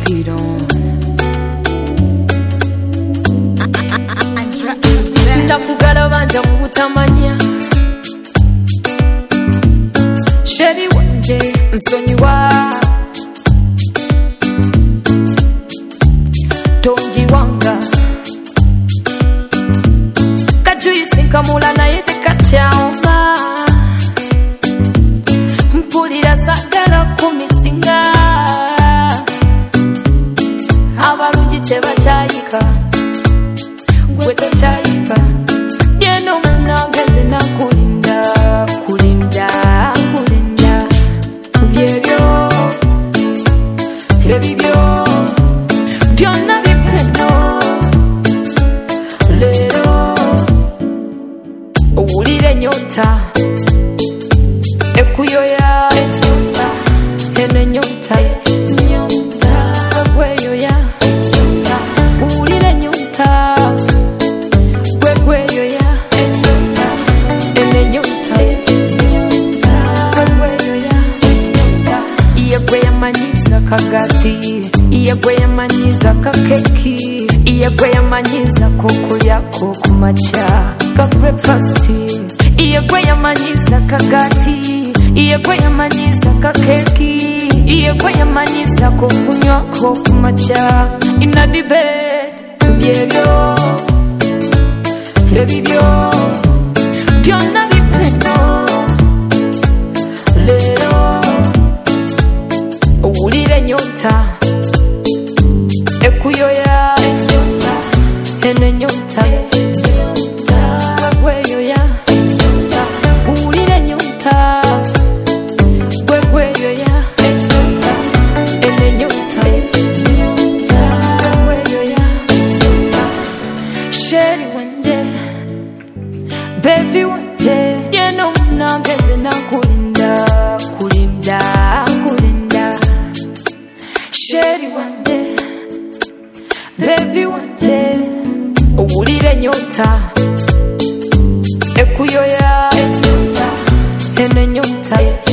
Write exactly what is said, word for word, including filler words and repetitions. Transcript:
Kiro. Ndakugala banja mubutamanya Sheri wanje nsonyiwa Tongi wanga Kajuyisi nkamula naye tekakyaoma Mpulira sagala kumisinga Abalungi tebakyayika Gwe tokyayika Yeno munange nze kulinda Kulinda, kulinda Byebyo, ebibyo Byonna bipeno Lero Owulira ennyota Ekuyoya ennyota Eno ennyota Gwegweyoya Owulira ennyota Gwegweyoya Eno ennyota Gwegweyoya Iye gwe yamanyiza kagati Iye gwe yamanyiza kakeki Iye gwe yamanyiza kokulyako kumakya ka breakfast Iye gwe yamanyiza kagati Iye gwe yamanyiza kakeki Iye gwe yamanyiza kokunywako kumakya Inna the bed Byebyo Ebibyo Byonna bipeno Lero Owulira ennyota Ekuyoya ennyota Eno ennyota Gwegweyoya Owulira ennyota Gwegweyoya Eno ennyota Gwegweyoya Sheri wanje Baby wanje Yeno munange nze nakulinda Kulinda, kulinda Sheri wanje Baby wanje Owulira ennyota Ekuyoya ennyota Eno ennyota